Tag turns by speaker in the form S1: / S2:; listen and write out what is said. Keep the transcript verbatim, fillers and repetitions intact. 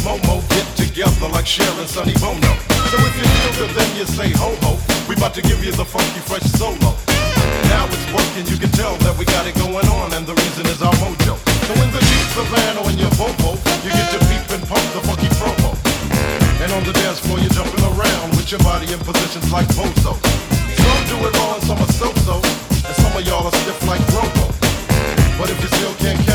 S1: Momo get together like Cher and Sonny Bono. So if you feel good, then you say ho ho. We about to give you the funky fresh solo. Now it's working, you can tell that we got it going on, and the reason is our mojo. So in the Jeep, the van, or in your Volvo, you get to peep and pump the funky promo. And on the dance floor, you're jumping around with your body in positions like Bozo. Some do it all and some are so-so, and some of y'all are stiff like Robo. But if you still can't